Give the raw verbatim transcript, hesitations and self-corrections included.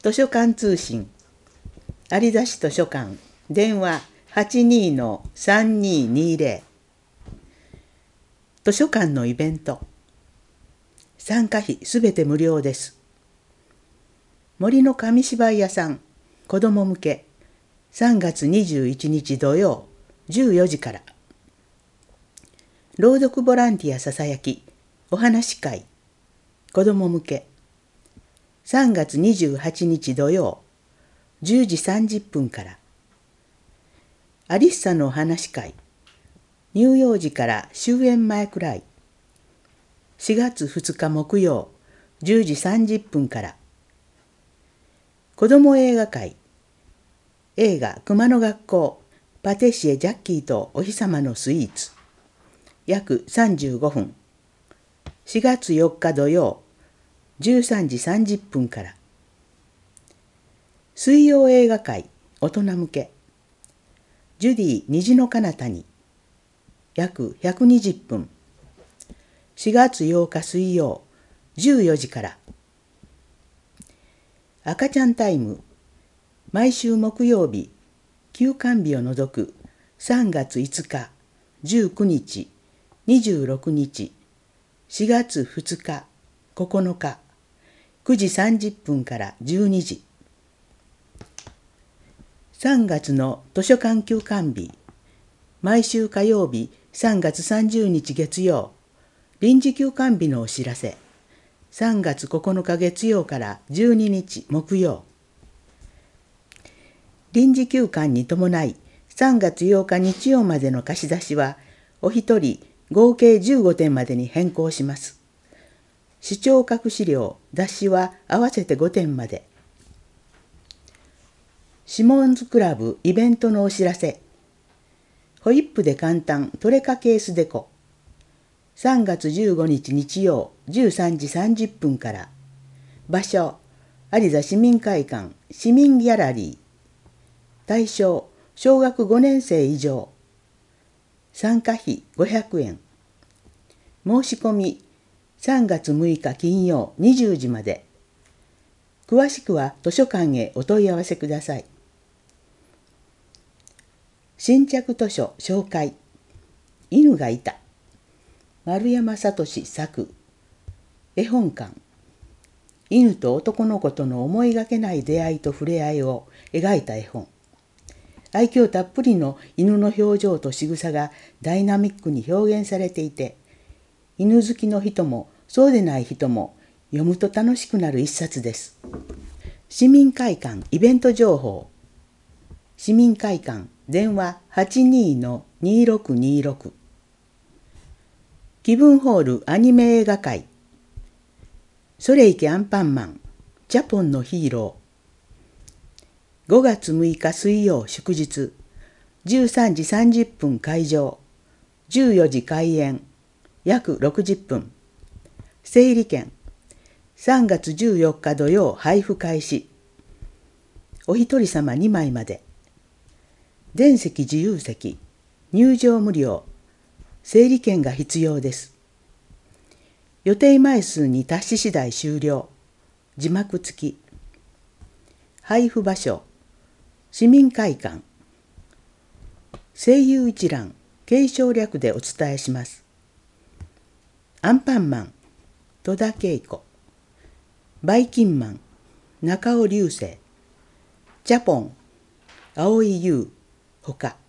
図書館通信有田市図書館電話 はちにーのさんにーにーぜろ 図書館のイベント参加費すべて無料です。森の紙芝居屋さん子ども向けさんがつにじゅういちにち土曜じゅうよじから朗読ボランティアささやきお話し会子ども向けさんがつにじゅうはちにち土曜じゅうじさんじゅっぷんからアリッサのお話し会乳幼児から終演前くらいしがつふつか木曜じゅうじさんじゅっぷんから子ども映画会映画熊の学校パティシエジャッキーとお日様のスイーツ約さんじゅうごふんしがつよっか土曜じゅうさんじさんじゅっぷんから水曜映画会大人向けジュディ虹の彼方に約ひゃくにじゅっぷんしがつようか水曜じゅうよじから赤ちゃんタイム毎週木曜日休館日を除くさんがついつかじゅうくにちにじゅうろくにちしがつふつかここのかくじさんじゅっぷんからじゅうにじさんがつの図書館休館日毎週火曜日さんがつさんじゅうにち月曜臨時休館日のお知らせさんがつここのか月曜からじゅうににち木曜臨時休館に伴いさんがつようか日曜までの貸し出しはお一人合計じゅうごてんまでに変更します。視聴覚資料雑誌は合わせてごてんまで。シモンズクラブイベントのお知らせホイップで簡単トレカケースデコさんがつじゅうごにち日曜じゅうさんじさんじゅっぷんから場所有田市民会館市民ギャラリー対象小学ごねんせい以上参加費ごひゃくえん申し込みさんがつむいか金曜にじゅうじまで詳しくは図書館へお問い合わせください。新着図書紹介犬がいた丸山聡作絵本館犬と男の子との思いがけない出会いと触れ合いを描いた絵本愛嬌たっぷりの犬の表情と仕草がダイナミックに表現されていて犬好きの人もそうでない人も読むと楽しくなる一冊です。市民会館イベント情報市民会館電話 はちにーのにーろくにーろく 気分ホールアニメ映画会それいけアンパンマンジャポンのヒーローごがつむいか水曜祝日じゅうさんじさんじゅっぷん会場じゅうよじ開演約ろくじゅっぷん整理券さんがつじゅうよっか土曜配布開始お一人様にまいまで全席自由席入場無料整理券が必要です予定枚数に達し次第終了字幕付き配布場所市民会館声優一覧継承略でお伝えしますアンパンマン戸田恵子バイキンマン中尾隆聖ジャポン蒼井優ほか